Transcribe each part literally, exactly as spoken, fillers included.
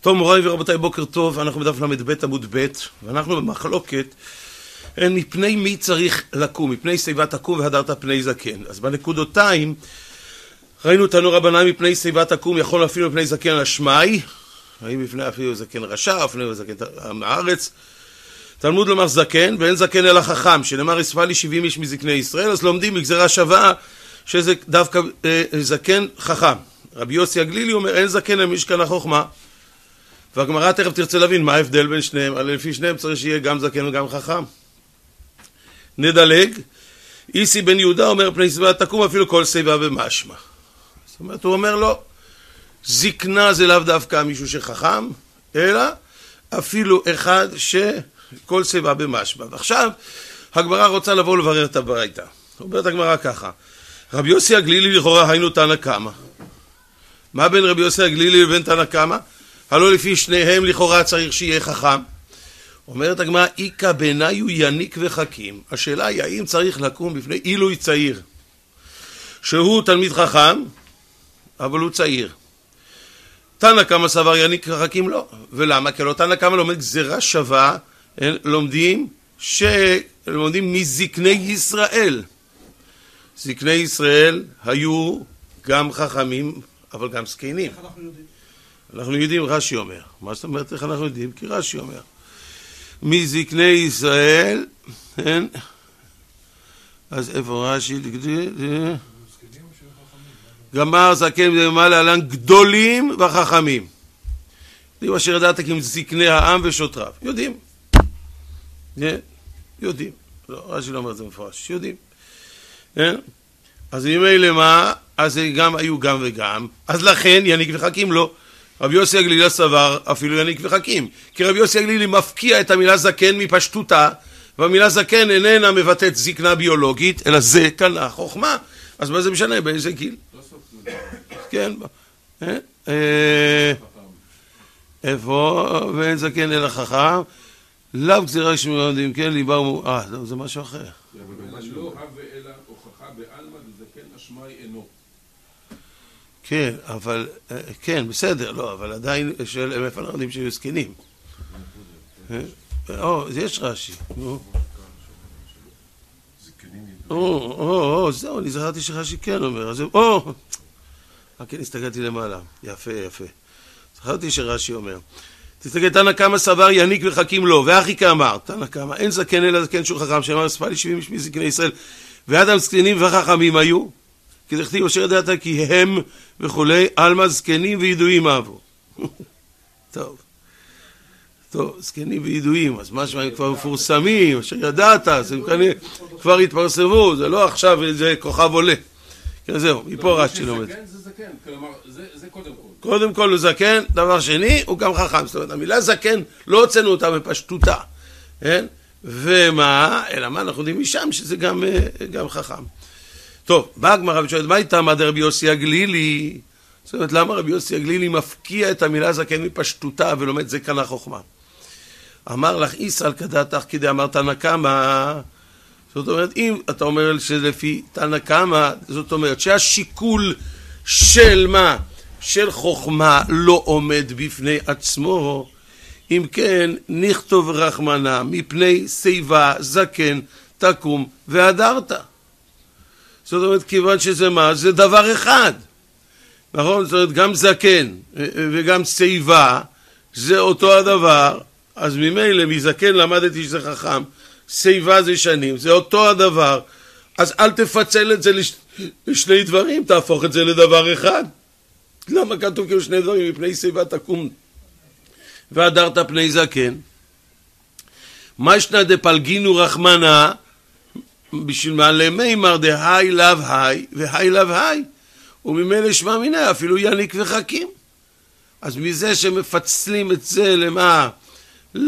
טוב, מוריי ורבותיי, בוקר טוב. אנחנו בדף למד ב' עמוד ב', ואנחנו במחלוקת מפני מי צריך לקום, מפני שיבה תקום והדרת פני זקן. אז בנקודותיים ראינו תנו רבנן מפני שיבה תקום יכול אפילו מפני זקן על השמי, האם מפני אפילו זקן רשע, אפילו זקן הארץ. תלמוד לומר זקן, ואין זקן אלא חכם, שנאמר יספה לי שבעים איש מזקני ישראל, אז לומדים בגזרה שווה שזה דווקא אה, זקן חכם. רבי יוסי הגלילי אומר אין זקן אלא משכן החוכמה, והגמרא תכף תרצה להבין מה ההבדל בין שניהם, אבל לפי שניהם צריך שיהיה גם זקן וגם חכם. נדלג, איסי בן יהודה אומר פני שיבה תקום אפילו כל שיבה במשמע. זאת אומרת, הוא אומר לו, זקנה זה לאו דווקא מישהו שחכם, אלא אפילו אחד שכל שיבה במשמע. ועכשיו, הגמרא רוצה לבוא לברר את הברייתא. אומרת הגמרא ככה, רבי יוסי הגלילי לכאורה היינו תנא קמא. מה בין רבי יוסי הגלילי לבין תנא קמא? הלא לפי שניהם לכאורה צריך שיהיה חכם. אומרת הגמרא, איקא בעיניי הוא יניק וחכים. השאלה היא, האם צריך לקום בפני עילוי צעיר, שהוא תלמיד חכם, אבל הוא צעיר. תנא קמא סבר יניק וחכים לא. ולמה? כי לא תנא קמא לומד גזירה שווה, לומדים, ש... לומדים מזקני ישראל. זקני ישראל היו גם חכמים, אבל גם זקנים. איך אנחנו יודעים? אנחנו יודעים, רש"י אומר. מה זאת אומרת, איך אנחנו יודעים? כי רש"י אומר. מזקני ישראל, כן? אז איפה רש"י? גמר זקן ומה להלן גדולים וחכמים. יודעים אשר ידעת כי הם זקני העם ושוטריו. יודעים. יודעים. לא, רש"י לא אומר את זה מפורש. יודעים. אז ממילא מה? אז גם היו גם וגם. אז לכן יניק וחכים לא. רבי יוסי הגלילי סבר אפילו יניק וחכים. כי רבי יוסי הגלילי מפקיע את המילה זקן מפשטותה, והמילה זקן איננה מבטאת זקנה ביולוגית, אלא זה כאן חוכמה. אז מה זה משנה? באיזה גיל? כן. איפה? ואין זקן אלא חכם. לאו גזירה שמלמדים, כן, ליבה הוא... אה, זה משהו אחר. לא הווה אלא הוכחה בעלמא דזקן אשמי אינו. כן, אבל, כן, בסדר, לא, אבל עדיין של מאיפה אנחנו יודעים שהיו זקנים. או, יש רש"י. או, או, זהו, אני זכרתי שרש"י כן אומר, אז או, כן, הסתכלתי למעלה, יפה, יפה. זכרתי שרש"י אומר. תסתכל, תנא קמא סבר יניק וחכים לו, ואחי כאמר, תנא קמא, אין זקן אלא זקן שהוא חכם, שאמר יספה לי שבעים איש מזקני ישראל, ואדם זקנים וחכמים היו, כי דכתיב אשר ידעת כי הם וכולי, עלמא זקנים וידועים אהבו. טוב. טוב, זקנים וידועים, אז משהו הם כבר מפורסמים, אשר ידעת, אז הם כבר התפרסמו, זה לא עכשיו איזה כוכב עולה. כן, זהו, מפה רש"י לומד. זקן זה זקן, כלומר, זה קודם כל. קודם כל הוא זקן, דבר שני, הוא גם חכם. זאת אומרת, המילה זקן, לא הוצאנו אותה בפשטותה. כן? ומה? אלא מה? אנחנו יודעים משם שזה גם, גם חכם. טוב, באה הגמרא ושואלת, מה איתה מה רבי יוסי הגלילי? זאת אומרת, למה רבי יוסי הגלילי מפקיע את המילה זקן מפשטותה ולומד זה כאן החוכמה? אמר לך, איסל כדעתך כדי אמר תנא קמא. זאת אומרת, אם אתה אומר שלפי תנא קמא, זאת אומרת שהשיקול של מה? של חוכמה לא עומד בפני עצמו. אם כן, נכתוב רחמנה מפני שיבה זקן תקום והדרת. זאת אומרת, כיוון שזה מה? זה דבר אחד. נכון? זאת אומרת, גם זקן וגם שיבה זה אותו הדבר. אז ממילא מזקן למדתי שזה חכם. שיבה זה שנים, זה אותו הדבר. אז אל תפצל את זה לש... לשני דברים, תהפוך את זה לדבר אחד. למה כתוב כאילו שני דברים? מפני שיבה תקום והדרת פני זקן. מה ישנה דפלגינו רחמנה בשביל מעלה מימר דהי לאו היי והי לאו היי, וממילא שמע מיניה אפילו יניק וחכים. אז מזה שמפצלים את זה למה? ל...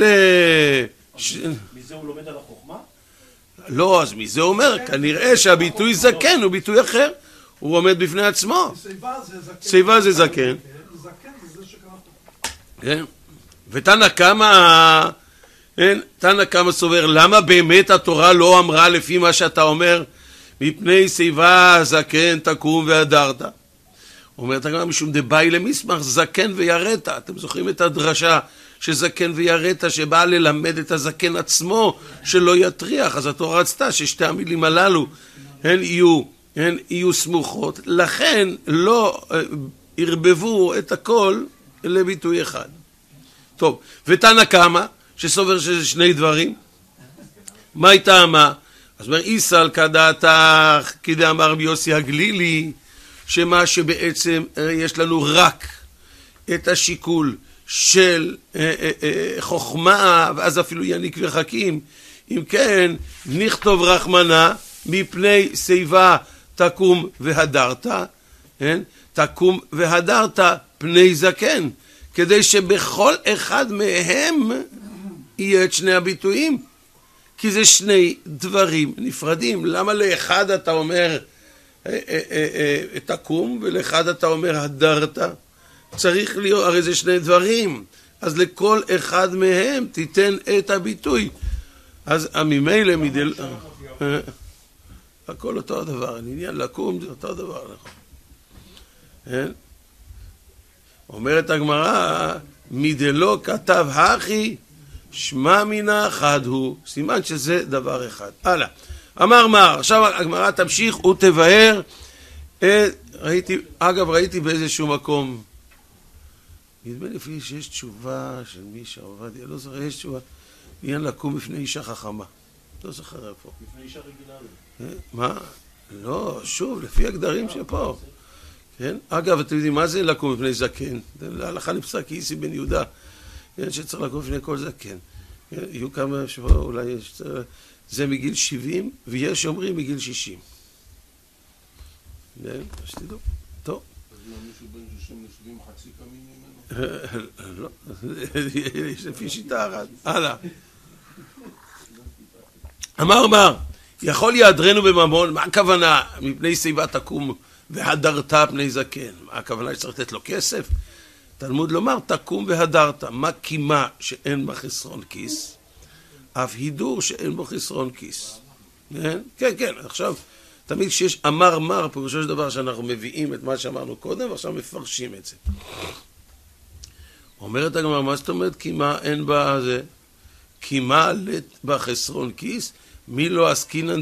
מזה הוא לומד על החוכמה? לא, אז מזה הוא אומר, כנראה שהביטוי זקן הוא ביטוי אחר, הוא עומד בפני עצמו. שיבה זה זקן. זקן זה זה שקרה פה. כן. ותנא קמא, תנא קמא סובר, למה באמת התורה לא אמרה לפי מה שאתה אומר, מפני שיבה זקן תקום והדרת? אומרת הגמרא משום דבאי למסמך זקן ויראת. אתם זוכרים את הדרשה שזקן ויראת שבאה ללמד את הזקן עצמו שלא יטריח, אז התורה רצתה ששתי המילים הללו הן יהיו, הן יהיו סמוכות, לכן לא הרבבו את הכל לביטוי אחד. טוב, ותנא קמא שסובר שזה שני דברים, מה היא טעמה? אז אומר איסל כדעתך כדאמר רבי יוסי הגלילי, שמה שבעצם יש לנו רק את השיקול של אה, אה, אה, חוכמה, ואז אפילו יניק וחכים, אם כן נכתוב רחמנה מפני שיבה תקום והדרת, כן? תקום והדרת פני זקן, כדי שבכל אחד מהם יהיה את שני הביטויים, כי זה שני דברים נפרדים. למה לאחד אתה אומר אה, אה, אה, אה, תקום ולאחד אתה אומר הדרת? צריך להיות, הרי זה שני דברים, אז לכל אחד מהם תיתן את הביטוי. אז ממילא מדל... הכל אותו הדבר, העניין לקום זה אותו דבר, נכון? אומרת הגמרא, מדלו כתב הכי שמע מינה חד הוא, סימן שזה דבר אחד. הלאה, אמר מר, עכשיו הגמרא תמשיך ותבהר, ראיתי, אגב ראיתי באיזשהו מקום, נדמה לפי שיש תשובה של מישה עובדיה, לא זוכר, יש תשובה, עניין לקום בפני אישה חכמה, לא זוכר איפה. לפני אישה רגילה. מה? לא, שוב, לפי הגדרים שפה. כן? אגב, אתם יודעים, מה זה לקום בפני זקן? להלכה נפסק איסי בן יהודה, שצריך לקום בפני כל זקן. יהיו כמה שבוע, אולי יש, זה מגיל שבעים, ויש שאומרים מגיל שישים. כן? שתדעו. טוב. אז מה, מישהו בן שישים לשבעים חצי קמים ממנו? לא, יש לפי שיטה אחת. הלאה. אמר מר, יכול יעדרנו בממון, מה הכוונה? מפני שיבה תקום והדרת פני זקן. מה הכוונה שצריך לתת לו כסף? תלמוד לומר, תקום והדרת. מה קימה שאין בה חסרון כיס? אף הידור שאין בו חסרון כיס. כן? כן, כן. עכשיו, תמיד כשיש אמר מר, פירושו של דבר שאנחנו מביאים את מה שאמרנו קודם, ועכשיו מפרשים את זה. אומרת הגמרא, מה זאת אומרת קימה אין בה זה? קימה לת בחסרון כיס? מי לא עסקינן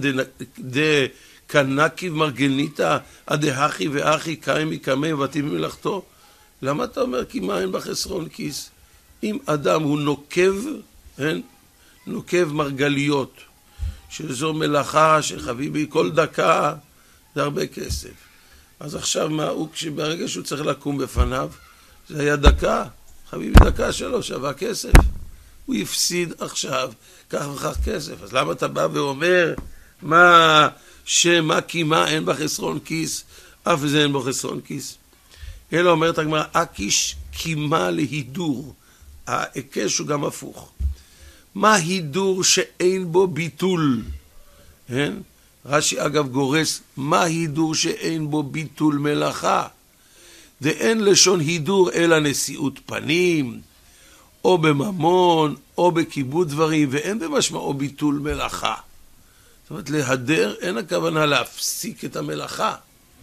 דקנקיב מרגניתא הדהכי ואחי קיים מקמי ובתים ממלאכתו? למה אתה אומר קימה אין בחסרון כיס? אם אדם הוא נוקב, אין? נוקב מרגליות, שזו מלאכה שחביבי כל דקה זה הרבה כסף. אז עכשיו מה הוא, כשברגע שהוא צריך לקום בפניו, זה היה דקה, חביבי דקה שלו שווה כסף. הוא יפסיד עכשיו כך וכך כסף. אז למה אתה בא ואומר מה שמה קימה אין בחסרון כיס, אף זה אין בו חסרון כיס? אלא אומרת הגמרא, אקיש קימה להידור. ההיקש הוא גם הפוך. מה הידור שאין בו ביטול? כן? רש"י אגב גורס, מה הידור שאין בו ביטול מלאכה? ואין לשון הידור אלא נשיאות פנים, או בממון, או בכיבוד דברים, ואין במשמעו ביטול מלאכה. זאת אומרת, להדר אין הכוונה להפסיק את המלאכה.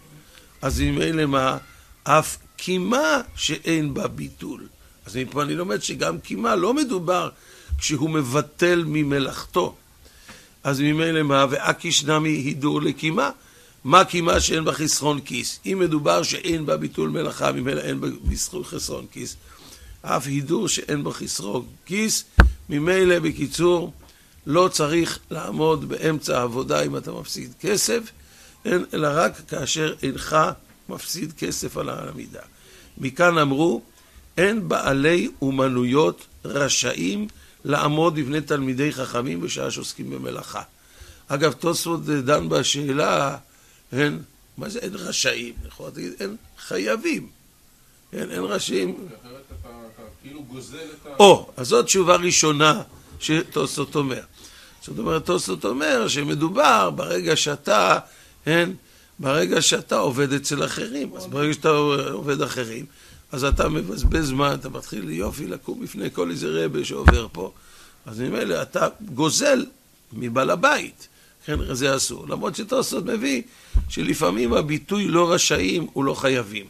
אז ממילא מה? אף קימה שאין בה ביטול. אז מפה אני לומד שגם קימה לא מדובר כשהוא מבטל ממלאכתו. אז ממילא מה? ואקיש נמי הידור לקימה. מה קימה שאין בה חסרון כיס? אם מדובר שאין בה ביטול מלאכה, ממילא אין בה חסרון כיס. אף הידור שאין בו חסרון כיס, ממילא בקיצור, לא צריך לעמוד באמצע העבודה אם אתה מפסיד כסף, אלא רק כאשר אינך מפסיד כסף על העמידה. מכאן אמרו, אין בעלי אומנויות רשאים לעמוד בפני תלמידי חכמים בשעה שעוסקים במלאכה. אגב, תוספות דן בשאלה, אין, מה זה אין רשאים? יכול להגיד, אין חייבים. אין, אין רשאים. אחרת אתה, אתה כאילו גוזל את ה... או, אז זאת תשובה ראשונה שתוספות אומר. זאת אומרת, תוספות אומר שמדובר ברגע שאתה, אין, ברגע שאתה עובד אצל אחרים. אז ברגע שאתה עובד אחרים, אז אתה מבזבז זמן, אתה מתחיל יופי לקום בפני כל איזה רבה שעובר פה. אז ממילא אתה גוזל מבעל הבית. כן, זה אסור. למרות שתוספות מביא שלפעמים הביטוי לא רשאים הוא לא חייבים.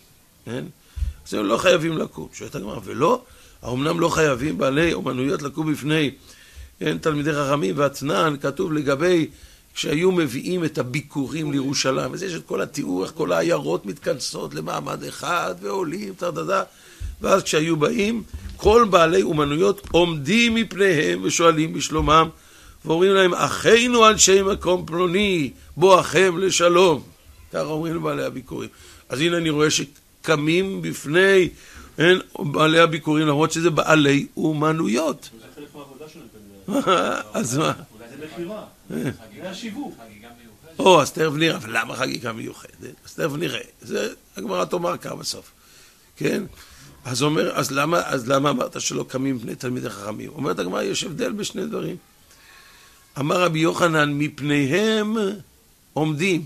כן? אז הם לא חייבים לקום. שואלת הגמרא, ולא, האומנם לא חייבים בעלי אומנויות לקום בפני כן, תלמידי חכמים, והתנן כתוב לגבי כשהיו מביאים את הביקורים לירושלים, אז יש את כל התיאור, איך כל העיירות מתכנסות למעמד אחד ועולים, תרדדה, ואז כשהיו באים, כל בעלי אומנויות עומדים מפניהם ושואלים בשלומם, ואומרים להם, אחינו אנשי מקום פלוני, בואכם לשלום. ככה אומרים לבעלי הביקורים. אז הנה אני רואה שקמים בפני אין, בעלי הביקורים, למרות שזה בעלי אומנויות. זה חלק מהעבודה שלהם. אז מה? אולי זה בחירה. זה השיווק. או, אז תכף נראה, אבל למה חגיגה מיוחדת? אז תכף נראה. זה הגמרא תאמר כך בסוף. כן? אז אומר, אז למה, אז למה אמרת שלא קמים בני תלמידי חכמים? אומרת הגמרא, יש הבדל בשני דברים. אמר רבי יוחנן, מפניהם עומדים,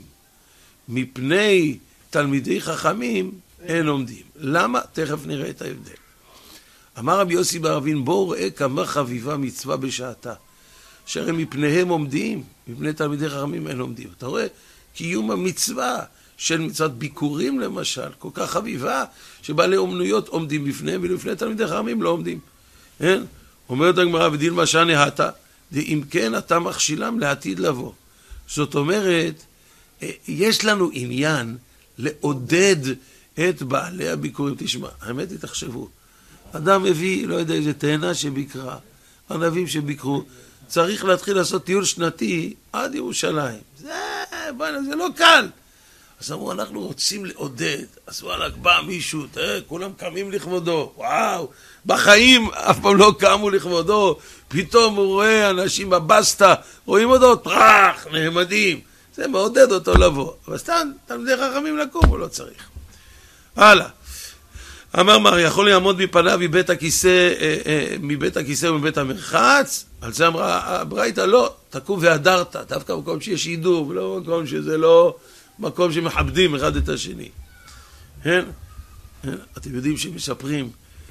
מפני תלמידי חכמים אין עומדים. למה? תכף נראה את ההבדל. אמר רבי יוסי בר אבין, בואו ראה כמה חביבה מצווה בשעתה. שהרי מפניהם עומדים, מפני תלמידי חכמים אין עומדים. אתה רואה? קיום המצווה של מצוות ביקורים למשל, כל כך חביבה, שבעלי אומנויות עומדים בפניהם, ולפני תלמידי חכמים לא עומדים. כן? אומרת הגמרא, ודין מה שנהתה, אם כן אתה מכשילם לעתיד לבוא. זאת אומרת, יש לנו עניין לעודד את בעלי הביקורים. תשמע, האמת היא, תחשבו, אדם מביא, לא יודע, איזה תאנה שביקרה, ענבים שביקרו, צריך להתחיל לעשות טיול שנתי עד ירושלים. זה, בוא'נה, זה לא קל. אז אמרו, אנחנו רוצים לעודד. אז וואלה, בא מישהו, תראה, כולם קמים לכבודו. וואו, בחיים אף פעם לא קמו לכבודו. פתאום הוא רואה אנשים בבסטה, רואים אותו, טרח, נעמדים. זה מעודד אותו לבוא. אבל סתם, תלמידי חכמים לקום, הוא לא צריך. הלאה. אמר מר, יכול לעמוד מפניו מבית הכיסא, אה, אה, מבית הכיסא ומבית המרחץ? על זה אמרה הברייתא, לא, תקום והדרת, דווקא מקום שיש עידור, ולא מקום שזה לא מקום שמכבדים אחד את השני. כן? אתם יודעים שמספרים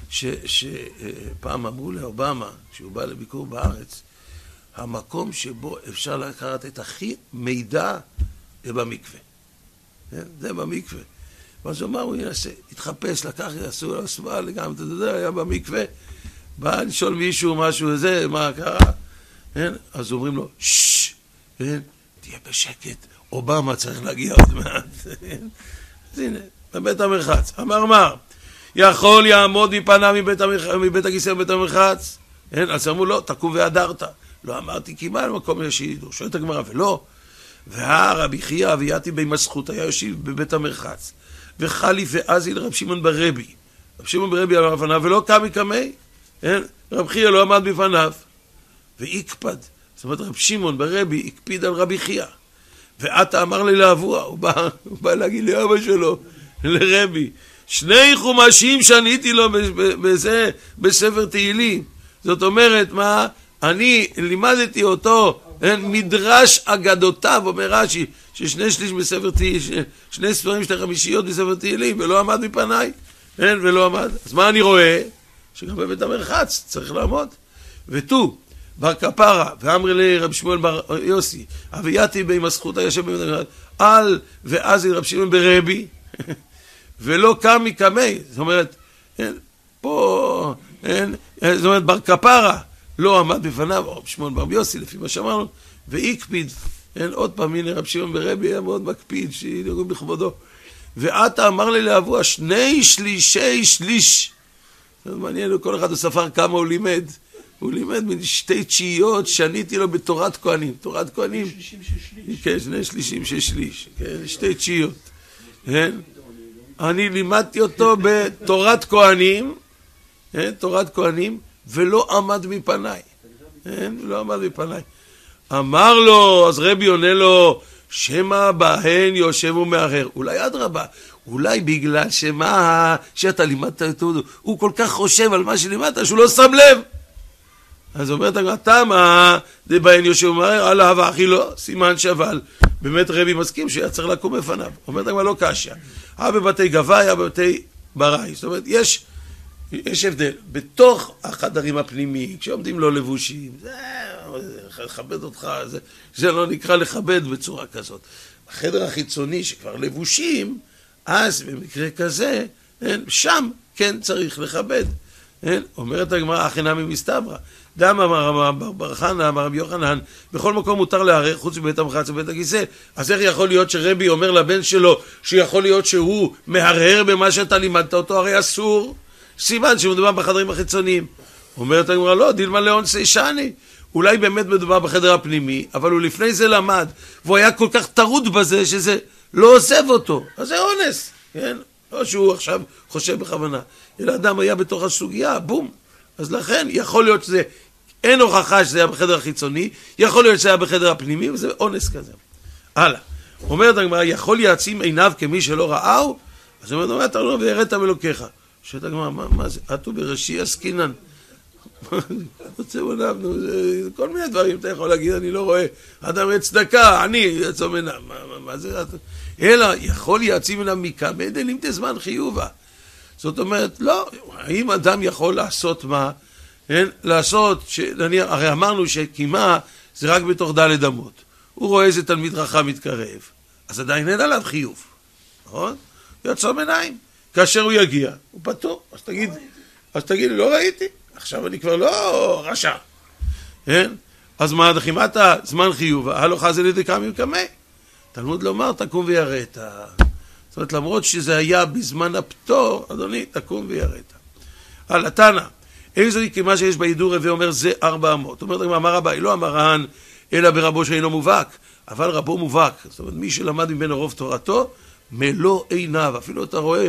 שפעם אמרו לאובמה, כשהוא בא לביקור בארץ, המקום שבו אפשר לקחת את הכי מידע זה במקווה. כן? זה במקווה. ואז הוא אמר, הוא ינסה, התחפש, לקח, יעשו לו הסבל, גם אתה יודע, היה במקווה, בא לשאול מישהו משהו וזה, מה קרה? כן? אז אומרים לו, ששש, כן? תהיה בשקט, אובמה צריך להגיע עוד מעט. אז הנה, בבית המרחץ. אמר מר, יכול יעמוד מפניו מבית, המרח... מבית הכיסא ובית המרחץ? כן? אז אמרו, לא, תקום והדרת. לא אמרתי, כמעט מקום יש ידעו. שואלת הגמרא, ולא. והרבי חייא אבייתי במסכות היה יושב בבית המרחץ. וחליף ואזיל רב שמעון ברבי. רב שמעון ברבי עמד בפניו, ולא קם מקמי. רב חייא לא עמד בפניו. ויקפד. זאת אומרת, רב שמעון ברבי הקפיד על רבי חייא. ועתה אמר לי לאבוה, הוא בא, הוא בא להגיד לאבא שלו, לרבי, שני חומשים שניתי לו בזה, בספר תהילים. זאת אומרת, מה? אני לימדתי אותו, מדרש אגדותיו, אומר רש"י, ששני שליש בספר תהילים, שני ספרים שתי חמישיות בספר תהילים, ולא עמד מפניי, אין, ולא עמד. אז מה אני רואה? שגם בבית המרחץ צריך לעמוד. ותו, בר כפרה, ואמרי לי רב שמואל בר יוסי, אבייתי במסכות הישב בבית המרחץ, על ואזיל רב שמעון ברבי, ולא קם מקמי. זאת אומרת, אין, פה, אין, זאת אומרת, בר כפרה, לא עמד בפניו, רב שמואל בר יוסי, לפי מה שאמרנו, והקפיד, אין, עוד פעם, הנה רב שמעון ברבי היה מאוד מקפיד, שינהגו בכבודו. ועתה אמר לי לאבוה, שני שלישי שליש. זאת אומרת, מעניין, כל אחד הוא ספר כמה הוא לימד. הוא לימד משתי תשיעיות, שניתי לו בתורת כהנים. תורת כהנים. שלישים של שליש. כן, שני שלישים של שליש. כן, שתי תשיעיות. כן? אני לימדתי אותו בתורת כהנים, כן, תורת כהנים, ולא עמד מפניי. כן, לא עמד מפניי. אמר לו, אז רבי עונה לו, שמה בהן יושב ומאחר. אולי אדרבה, אולי בגלל שמה שאתה לימדת אותו, הוא כל כך חושב על מה שלימדת, שהוא לא שם לב. אז אומרת הגמרא, תמה דבהן יושב ומאחר, אללה ואחי לא, סימן שבל. באמת רבי מסכים שהיה צריך לקום בפניו. אומרת הגמרא, לא קשיא. היה בבתי גבאי, היה בבתי בראי. זאת אומרת, יש, יש הבדל. בתוך החדרים הפנימיים, כשעומדים לא לבושים, זה לכבד אותך, זה, זה לא נקרא לכבד בצורה כזאת. החדר החיצוני שכבר לבושים, אז במקרה כזה כן? שם כן צריך לכבד. כן? אומרת הגמרא, הכי נמי מסתברא. דם אמר בר חנא, אמר רבי יוחנן, בכל מקום מותר להרהר חוץ מבית המחץ ובית הכיסא. אז איך יכול להיות שרבי אומר לבן שלו שיכול להיות שהוא מהרהר במה שאתה לימדת אותו? הרי אסור. סימן שמדובר בחדרים החיצוניים. אומרת הגמרא, לא, דילמה לאון סיישני. אולי באמת מדובר בחדר הפנימי, אבל הוא לפני זה למד, והוא היה כל כך טרוד בזה שזה לא עוזב אותו. אז זה אונס, כן? לא שהוא עכשיו חושב בכוונה. אלא אדם היה בתוך הסוגיה, בום. אז לכן יכול להיות שזה, אין הוכחה שזה היה בחדר החיצוני, יכול להיות שזה היה בחדר הפנימי, וזה אונס כזה. הלאה. אומרת הגמרא, יכול יעצים עיניו כמי שלא ראהו? אז הוא אומר, אתה לא ויראת מלוקיך. שואלת הגמרא, מה, מה זה? עטו בראשי עסקינן. רוצה עוניו, כל מיני דברים אתה יכול להגיד, אני לא רואה. אדם ראה צדקה, אני יעצום עיניו. מה, מה, מה זה? אלא יכול יעצים עיניו מכבד, אם תזמן חיובה. זאת אומרת, לא, האם אדם יכול לעשות מה? כן? לעשות, שנניח, הרי אמרנו שקימה זה רק בתוך דלת אמות. הוא רואה איזה תלמיד חכם מתקרב, אז עדיין אין עליו חיוב, נכון? יעצום עיניים. כאשר הוא יגיע, הוא פתור. אז תגיד, אז תגיד, לא ראיתי. עכשיו אני כבר לא רשע. כן? אז מה, דחימת הזמן חיוב, הלוך חזי לדקה ממקמי. תלמוד לומר, תקום ויראת. זאת אומרת, למרות שזה היה בזמן הפטור, אדוני, תקום ויראת. הלאה, תנא, איזו היא כמה שיש בהידור רבי אומר, זה ארבע אמות. זאת אומרת, אמר רבי, לא אמר רהן, אלא ברבו שאינו מובהק, אבל רבו מובהק. זאת אומרת, מי שלמד ממנו רוב תורתו, מלוא עיניו. אפילו אתה רואה.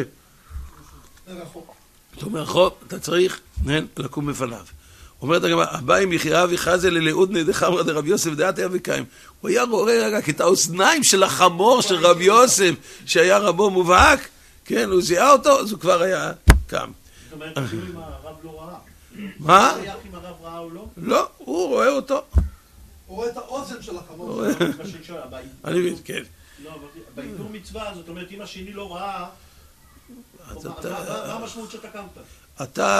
אתה אומר, חוב, אתה צריך לקום בפניו. אומרת הגמרא, אביי מחיה וחזה ללעודני דחמרא דרבי יוסף דעת היה וקיים. הוא היה רואה רק את האוזניים של החמור של רבי יוסף, שהיה רבו מובהק, כן, הוא זיהה אותו, אז הוא כבר היה קם. זאת אומרת, אפילו אם הרב לא ראה. מה? הוא היה אם הרב ראה או לא? לא, הוא רואה אותו. הוא רואה את האוזן של החמור. אני מבין, כן. לא, אבל בהידור מצווה, זאת אומרת, אם השני לא ראה, מה המשמעות שאתה קמת? אתה...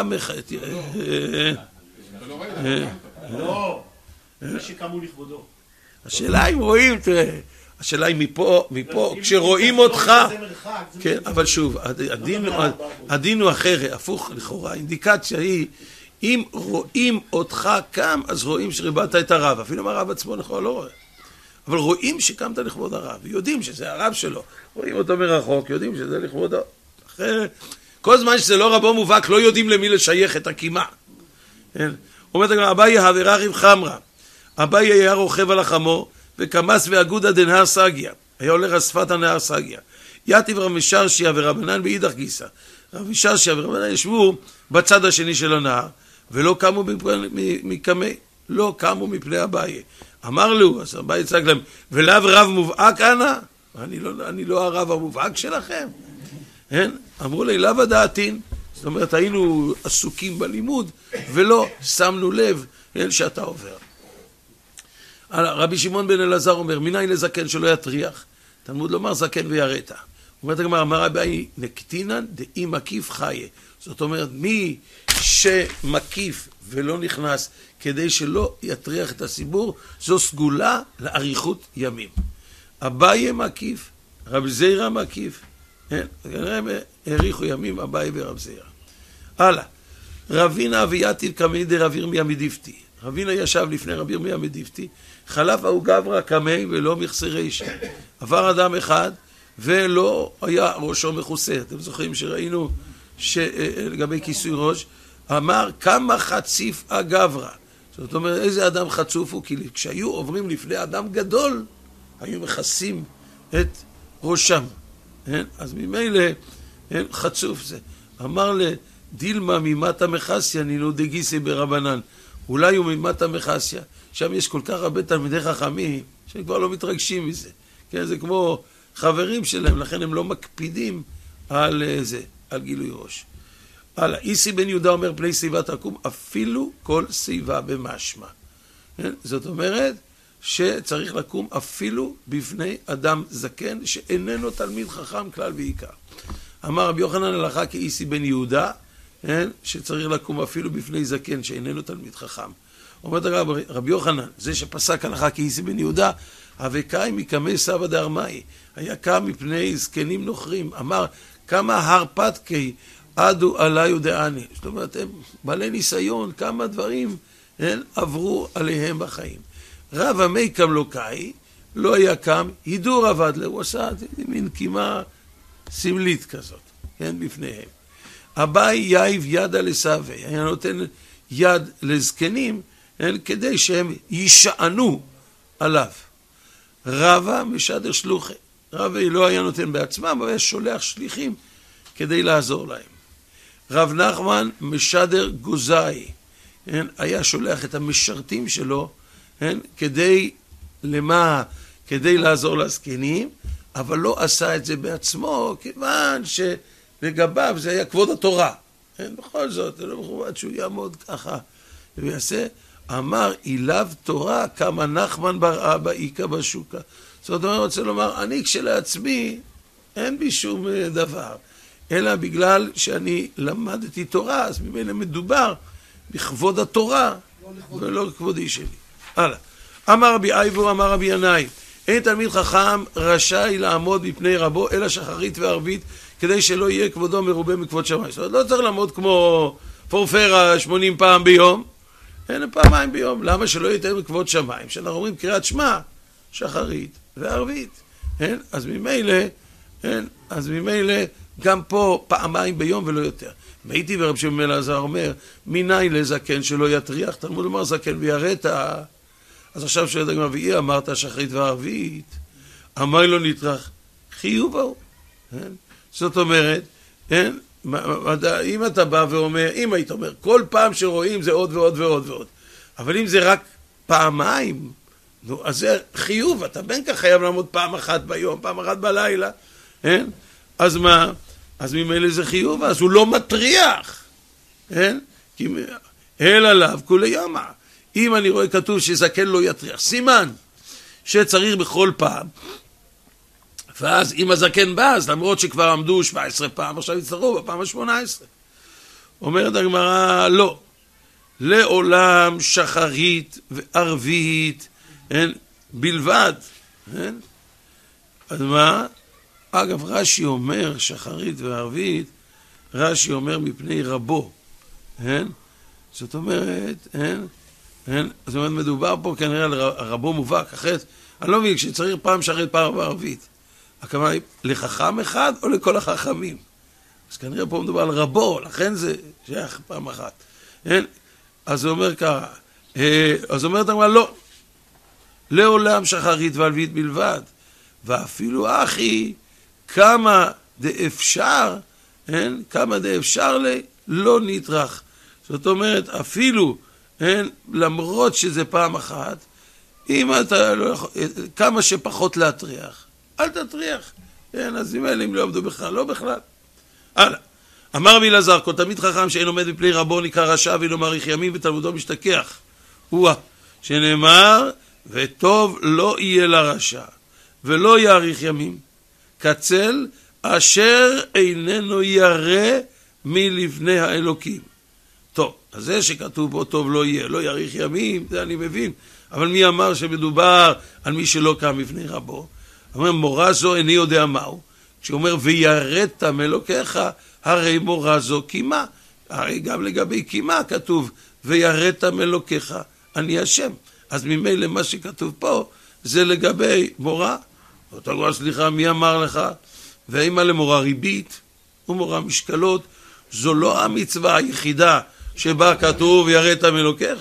לא, זה שקמו לכבודו. השאלה אם רואים, תראה, השאלה היא מפה, מפה, כשרואים אותך, כן, אבל שוב, הדין הוא אחר, הפוך לכאורה, האינדיקציה היא, אם רואים אותך קם, אז רואים שריבדת את הרב, אפילו אם הרב עצמו נכון לא רואה, אבל רואים שקמת לכבוד הרב, יודעים שזה הרב שלו, רואים אותו מרחוק, יודעים שזה לכבודו, אחרי, כל זמן שזה לא רבו מובהק, לא יודעים למי לשייך את הקימה. אומרת הגמרא, אביי העבירה ריב חמרא, אביי היה רוכב על החמור, וקמס ואגודה דנהר סגיה, היה הולך על שפת הנהר סגיה. יתיב רבי שרשיה ורבנן באידך גיסא. רבי שרשיה ורבנן ישבו בצד השני של הנהר, ולא קמו מקמי, לא קמו מפני אביי. אמר לו, אז אביי יצג להם, ולאו רב מובהק אנא? אני לא, אני לא הרב המובהק שלכם. כן? אמרו לי, לאו הדעתין. זאת אומרת, היינו עסוקים בלימוד, ולא שמנו לב כן, שאתה עובר. רבי שמעון בן אלעזר אומר, מניין לזקן שלא יטריח? תלמוד לומר, זקן ויראת. אומרת הגמרא, אמר רבי נקטינן דאי מקיף חיה. זאת אומרת, מי שמקיף ולא נכנס כדי שלא יטריח את הציבור, זו סגולה לאריכות ימים. אביי מקיף, רבי זירא מקיף. כנראה האריכו ימים אביי ורב זירא. הלאה. רבינה אביתיב קמי דרב ירמיה מדיפתי. רבינה ישב לפני רב ירמיה מדיפתי, חלף ההוא גברא קמי ולא מחסרי אישה. עבר אדם אחד ולא היה ראשו מכוסה. אתם זוכרים שראינו לגבי כיסוי ראש, אמר כמה חציף הגברא. זאת אומרת, איזה אדם חצוף הוא? כי כשהיו עוברים לפני אדם גדול, היו מכסים את ראשם. אז ממילא חצוף זה. אמר לדילמה ממטה מחסיה נינו דגיסי ברבנן. אולי הוא ממטה מחסיה. שם יש כל כך הרבה תלמידי חכמים שהם כבר לא מתרגשים מזה. כן, זה כמו חברים שלהם, לכן הם לא מקפידים על זה, על גילוי ראש. הלאה, איסי בן יהודה אומר פני שיבה תקום אפילו כל שיבה במשמע. זאת אומרת שצריך לקום אפילו בפני אדם זקן שאיננו תלמיד חכם כלל ועיקר. אמר רבי יוחנן הלכה כאיסי בן יהודה, שצריך לקום אפילו בפני זקן שאיננו תלמיד חכם. אומרת הרב, רבי יוחנן, זה שפסק הלכה כאיסי בן יהודה, הווקאי מקמי סבא דארמאי, היה קם מפני זקנים נוכרים, אמר כמה הרפתקי עדו עליו דעני. זאת אומרת, הם בעלי ניסיון, כמה דברים הם עברו עליהם בחיים. רב המי קמלוקאי לא היה קם, הידור עבד לו, הוא עשה מין קימה סמלית כזאת, כן, בפניהם. אביי יאיב ידה לסבי, היה נותן יד לזקנים, כן, כדי שהם יישענו עליו. רבא משדר שלוחי, רבא לא היה נותן בעצמם, אבל היה שולח שליחים כדי לעזור להם. רב נחמן משדר גוזאי, כן, היה שולח את המשרתים שלו, כן, כדי, למה? כדי לעזור לזקנים, אבל לא עשה את זה בעצמו, כיוון שלגביו זה היה כבוד התורה. כן, בכל זאת, זה לא מכובד שהוא יעמוד ככה ויעשה. אמר, אילב תורה כמה נחמן בר אבא איקה בשוקה. זאת אומרת, אני רוצה לומר, אני כשלעצמי, אין בי שום דבר, אלא בגלל שאני למדתי תורה, אז ממילא מדובר בכבוד התורה, לא ולא כבודי שלי. הלאה. אמר רבי אייבור, אמר רבי ינאי, אין תלמיד חכם רשאי לעמוד מפני רבו, אלא שחרית וערבית, כדי שלא יהיה כבודו מרובה מכבוד שמיים. זאת אומרת, לא צריך לעמוד כמו פורפרה שמונים פעם ביום, אין פעמיים ביום. למה שלא יהיה מכבוד שמיים? שאנחנו אומרים קריאת שמע, שחרית וערבית. אין? אז ממילא, אין? אז ממילא, גם פה פעמיים ביום ולא יותר. הייתי ורב שמעון אלעזר אומר, מניין לזקן שלא יטריח, תלמוד לומר זקן ויראת. אז עכשיו שואלת הגמרא, ואי אמרת שחרית וערבית, אמר לו נטרח, חיוב ההוא. זאת אומרת, אין? אם אתה בא ואומר, אם היית אומר, כל פעם שרואים זה עוד ועוד ועוד ועוד, אבל אם זה רק פעמיים, נו, אז זה חיוב, אתה בין כך חייב לעמוד פעם אחת ביום, פעם אחת בלילה, אין? אז מה? אז ממילא זה חיוב, אז הוא לא מטריח, אין? כי אל עליו כולי ימה. אם אני רואה כתוב שזקן לא יטריח, סימן שצריך בכל פעם, ואז אם הזקן בא, אז למרות שכבר עמדו שבע עשרה פעם, עכשיו יצטרכו בפעם ה-שמונה עשרה. אומרת הגמרא, לא. לעולם שחרית וערבית, אין, בלבד. אין? אז מה? אגב, רש"י אומר שחרית וערבית, רש"י אומר מפני רבו. אין? זאת אומרת, אין? אין? זאת אומרת, מדובר פה כנראה על רבו מובהק, אחרת, אני לא מבין, כשצריך פעם שחרית פעם בערבית. הכוונה היא לחכם אחד או לכל החכמים? אז כנראה פה מדובר על רבו, לכן זה שייך פעם אחת. אין? אז הוא אומר ככה, אז אומרת הגמרא, לא, לעולם שחרית וערבית בלבד, ואפילו אחי, כמה דאפשר, אין? כמה דאפשר לי, לא נטרח. זאת אומרת, אפילו, אין? למרות שזה פעם אחת, אם אתה לא יכול, כמה שפחות להטריח, אל תטריח. אין, אז אם אלה, אם לא עמדו בכלל, לא בכלל. הלאה. אמר רבי אלעזר, כל תלמיד חכם שאין עומד מפני רבו נקרא רשע ואינו מאריך ימים ותלמודו משתכח. הוא שנאמר, וטוב לא יהיה לרשע ולא יאריך ימים, קצל אשר איננו ירא מלפני האלוקים. טוב, אז זה שכתוב בו טוב לא יהיה, לא יאריך ימים, זה אני מבין. אבל מי אמר שמדובר על מי שלא קם מפני רבו? אומר, מורה זו איני יודע מהו. כשאומר, ויראת מאלוקיך, הרי מורה זו קימה. הרי גם לגבי קימה כתוב, ויראת מאלוקיך, אני השם. אז ממילא מה שכתוב פה, זה לגבי מורה. אתה אומר, סליחה, מי אמר לך? ואימה למורה ריבית ומורה משקלות, זו לא המצווה היחידה שבה כתוב, ויראת מאלוקיך.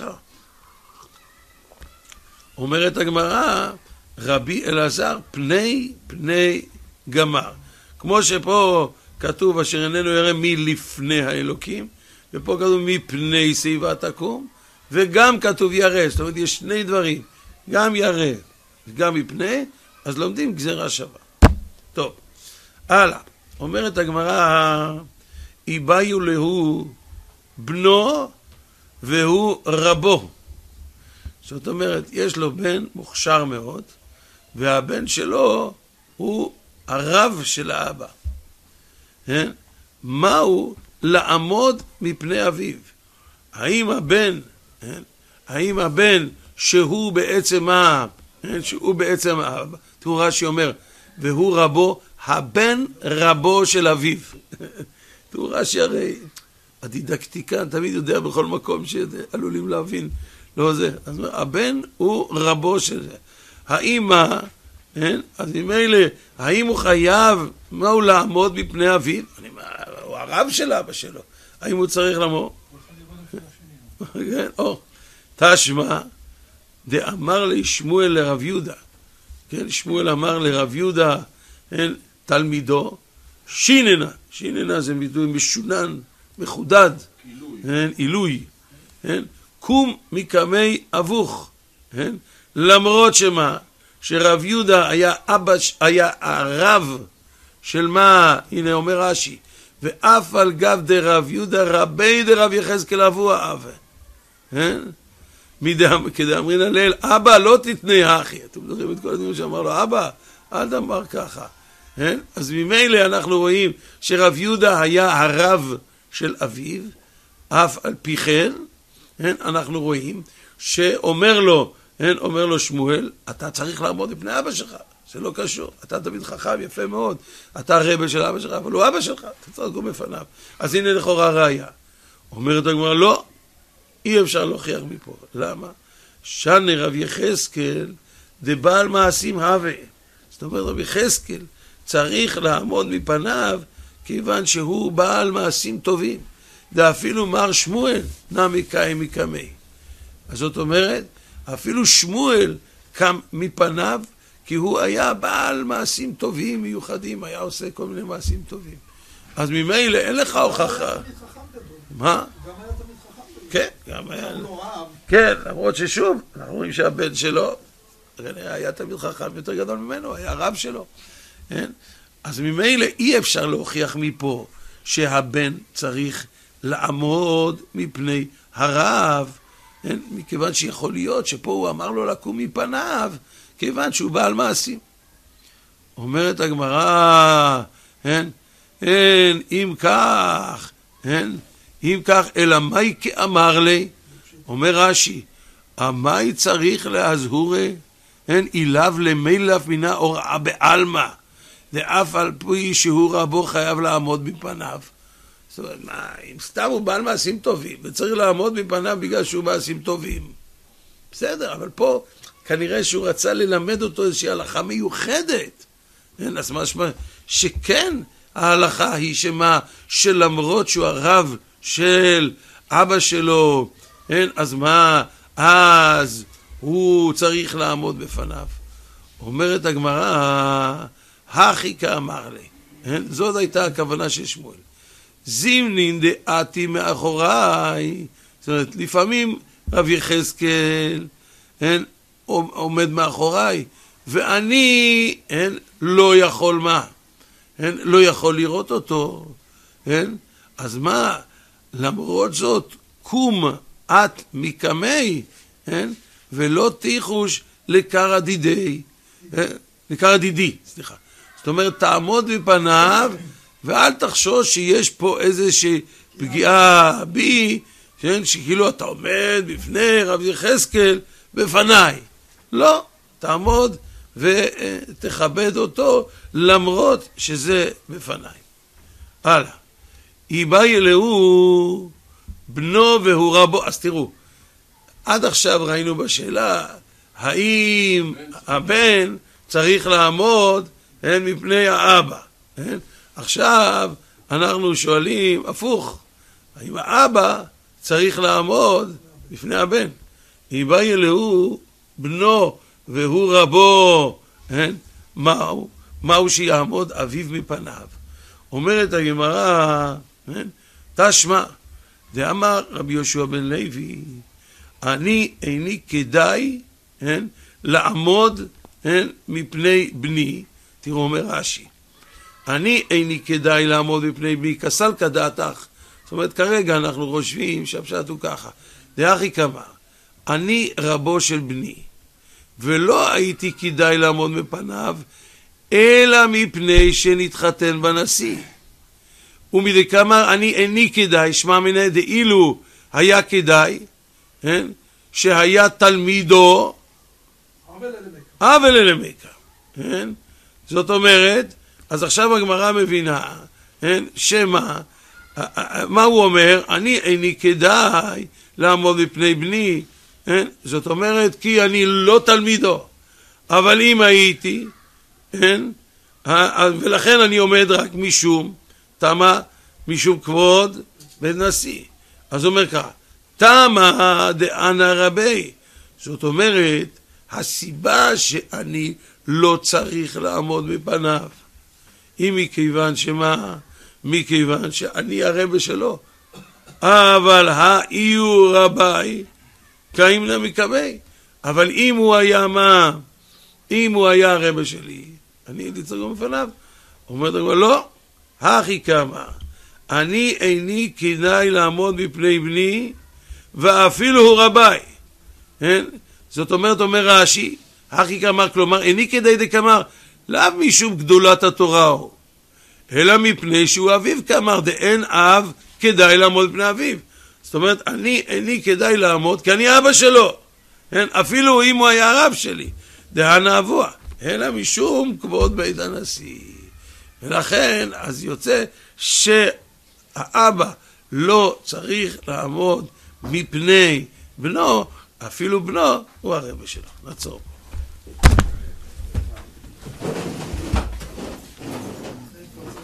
אומרת הגמרא, רבי אלעזר, פני פני גמר. כמו שפה כתוב, אשר איננו ירא מלפני האלוקים, ופה כתוב מפני שיבה תקום, וגם כתוב ירא. זאת אומרת, יש שני דברים, גם ירא וגם מפני, אז לומדים גזירה שווה. טוב, הלאה. אומרת הגמרא, איבאיו להו בנו והוא רבו. זאת אומרת, יש לו בן מוכשר מאוד, והבן שלו הוא הרב של האבא. כן? מהו לעמוד מפני אביו? האם הבן, כן? האם הבן שהוא בעצם האב, כן? שהוא בעצם האבא, תראו רש"י אומר, והוא רבו, הבן רבו של אביו. תראו רש"י, הרי הדידקטיקן תמיד יודע בכל מקום שעלולים להבין, לא זה. אז הבן הוא רבו של זה. האמא, כן? אז ממילא, האם הוא חייב, מה הוא לעמוד מפני אביו? אני, הוא הרב של אבא שלו. האם הוא צריך לעמוד? כן, או, תשמע, דאמר לי שמואל לרב יהודה, כן, שמואל אמר לרב יהודה, כן, תלמידו, שיננה, שיננה זה ביטוי משונן, מחודד, כן, עילוי, כן, קום מקמי אבוך, כן, למרות שמה, שרב יהודה היה אבא, היה הרב של מה, הנה אומר רש"י, ואף על גב דרב יהודה רבי דרב יחזקאל אבו האב, כן? כדאמרין הלל, אבא לא תתנה אחי. אתם זוכרים את כל הדברים שאמר לו, אבא, אל תאמר ככה. כן? אז ממילא אנחנו רואים שרב יהודה היה הרב של אביו, אף על פי כן, כן? אנחנו רואים שאומר לו, כן? אומר לו שמואל, אתה צריך לעמוד בפני אבא שלך. זה לא קשור, אתה תמיד חכם, יפה מאוד, אתה הרב של אבא שלך, אבל הוא אבא שלך, אתה צריך לקום בפניו. אז הנה לכאורה ראיה. אומרת הגמרא, לא, אי אפשר להוכיח מפה. למה? שני רב יחזקאל דבעל מעשים הווה. זאת אומרת, רב יחזקאל צריך לעמוד מפניו, כיוון שהוא בעל מעשים טובים. ואפילו מר שמואל נמי קיים מקמי. אז זאת אומרת, אפילו שמואל קם מפניו, כי הוא היה בעל מעשים טובים מיוחדים, היה עושה כל מיני מעשים טובים. אז ממילא אין לך הוכחה. מה? גם היה תמיד חכם. כן, גם היה. לא רב. כן, למרות ששוב, אנחנו רואים שהבן שלו, כנראה היה תמיד חכם יותר גדול ממנו, היה רב שלו. כן? אז ממילא אי אפשר להוכיח מפה שהבן צריך לעמוד מפני הרב, כן? מכיוון שיכול להיות שפה הוא אמר לו לקום מפניו, כיוון שהוא בעל מעשים. אומרת הגמרא, כן? אין, אם כך, כן? אם כך, אלא מאי כאמר לי, אומר רש"י, המאי צריך להזהורי, אין אילב למילף מן ההוראה בעלמא, ואף על פי שהוא רבו חייב לעמוד מפניו. זאת אומרת, מה, אם סתם הוא בעל מעשים טובים, וצריך לעמוד מפניו בגלל שהוא מעשים טובים. בסדר, אבל פה כנראה שהוא רצה ללמד אותו איזושהי הלכה מיוחדת. אין, אז משמע, שכן ההלכה היא שמה, שלמרות שהוא הרב של אבא שלו, אין, אז מה, אז הוא צריך לעמוד בפניו. אומרת הגמרא, הכי כאמר לי. אין, זאת הייתה הכוונה של שמואל. זימנין דעתי מאחוריי, זאת אומרת, לפעמים רב יחזקאל, אין, עומד מאחוריי, ואני, אין, לא יכול מה? אין, לא יכול לראות אותו, אין? אז מה? למרות זאת, קום את מקמי, אין? ולא תיחוש לקרא דידי, לקרא דידי, סליחה. זאת אומרת, תעמוד מפניו, ואל תחשוש שיש פה איזושהי פגיעה בי, כן? שכאילו אתה עומד בפני רב יחזקאל בפניי. לא, תעמוד ותכבד אותו, למרות שזה בפניי. הלאה. איבאי אלוהו בנו והוא רבו. אז תראו, עד עכשיו ראינו בשאלה, האם הבן צריך לעמוד אין, מפני האבא. אין? עכשיו אנחנו שואלים, הפוך, האם האבא צריך לעמוד בפני הבן? איבאי אלוהו בנו והוא רבו, אין? מהו? מהו שיעמוד אביו מפניו? אומרת הגמרא, אין? תשמע, דאמר רבי יהושע בן לוי, אני איני כדאי, אין? לעמוד, אין? מפני בני. תראו, אומר רש"י, אני איני כדאי לעמוד מפני בני, כסל כדעתך. זאת אומרת, כרגע אנחנו חושבים שהפשט הוא ככה. דאחי כמה, אני רבו של בני, ולא הייתי כדאי לעמוד מפניו, אלא מפני שנתחתן בנשיא. ומדי כמה אני איני כדאי, שמע מנה דאילו היה כדאי, כן? שהיה תלמידו, אבל אלמקה. כן? זאת אומרת, אז עכשיו הגמרא מבינה, כן? שמה, מה הוא אומר? אני איני כדאי לעמוד בפני בני, כן? זאת אומרת, כי אני לא תלמידו, אבל אם הייתי, כן? ולכן אני עומד רק משום, תמה, משום כבוד בן נשיא. אז הוא אומר ככה, תמה דאנה רבי, זאת אומרת, הסיבה שאני לא צריך לעמוד בפניו, היא מכיוון שמה? מכיוון שאני הרבה שלו. אבל האיור רבי, קיים לה מקבי. אבל אם הוא היה מה? אם הוא היה הרבה שלי, אני הייתי צריך גם בפניו. אומרת לו, לא, הכי כמה. אני איני כדאי לעמוד בפני בני, ואפילו הוא רבי. כן? זאת אומרת, אומר רש"י, הכי כמה, כלומר, איני כדאי דקמר, לאו משום גדולת התורה הוא, אלא מפני שהוא אביו כאמר, דאין אב כדאי לעמוד בפני אביו. זאת אומרת, אני איני כדאי לעמוד, כי אני אבא שלו. כן? אפילו אם הוא היה הרב שלי, דהנה אבוה, אלא משום כבוד בית הנשיא. ולכן, אז יוצא שהאבא לא צריך לעמוד מפני בנו, אפילו בנו הוא הרבה שלו. נעצור.